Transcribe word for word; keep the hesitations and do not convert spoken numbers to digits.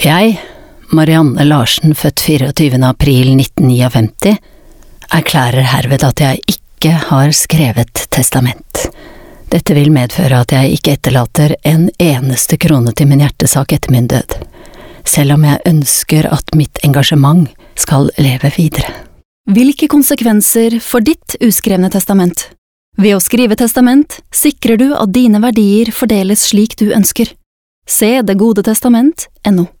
Jeg, Marianne Larsen, født fireogtyvende april nitten femtini, erklærer herved at jeg ikke har skrevet testament. Dette vil medføre at jeg ikke etterlater en eneste krone til min hjertesak etter min død, selv om jeg ønsker at mitt engasjement skal leve videre. Hvilke konsekvenser for ditt uskrevne testament? Ved å skrive testament sikrer du at dine verdier fordeles slik du ønsker. Se Det gode testament punktum no.